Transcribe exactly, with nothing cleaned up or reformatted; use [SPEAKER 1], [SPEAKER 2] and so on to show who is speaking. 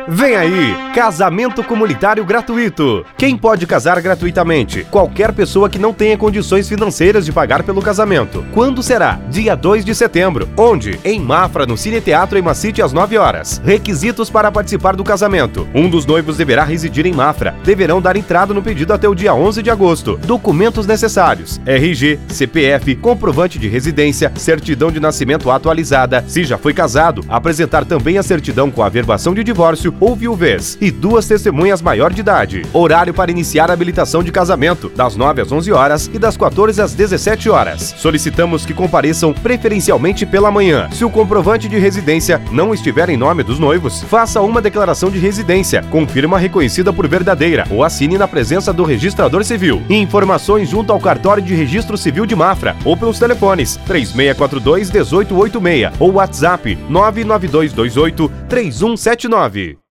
[SPEAKER 1] Vem aí, casamento comunitário gratuito. Quem pode casar gratuitamente? Qualquer pessoa que não tenha condições financeiras de pagar pelo casamento. Quando será? Dia dois de setembro. Onde? Em Mafra, no Cine Teatro Emacite, às nove horas. Requisitos para participar do casamento. Um dos noivos deverá residir em Mafra. Deverão dar entrada no pedido até o dia onze de agosto. Documentos necessários: R G, C P F, comprovante de residência, certidão de nascimento atualizada. Se já foi casado, apresentar também a certidão com a averbação de divórcio ou viuvez e duas testemunhas maior de idade. Horário para iniciar a habilitação de casamento, das nove às onze horas e das quatorze às dezessete horas. Solicitamos que compareçam preferencialmente pela manhã. Se o comprovante de residência não estiver em nome dos noivos, faça uma declaração de residência, confirma reconhecida por verdadeira ou assine na presença do registrador civil. Informações junto ao cartório de registro civil de Mafra ou pelos telefones três seis quatro dois, um oito oito seis ou WhatsApp nove nove dois dois oito, três um sete nove.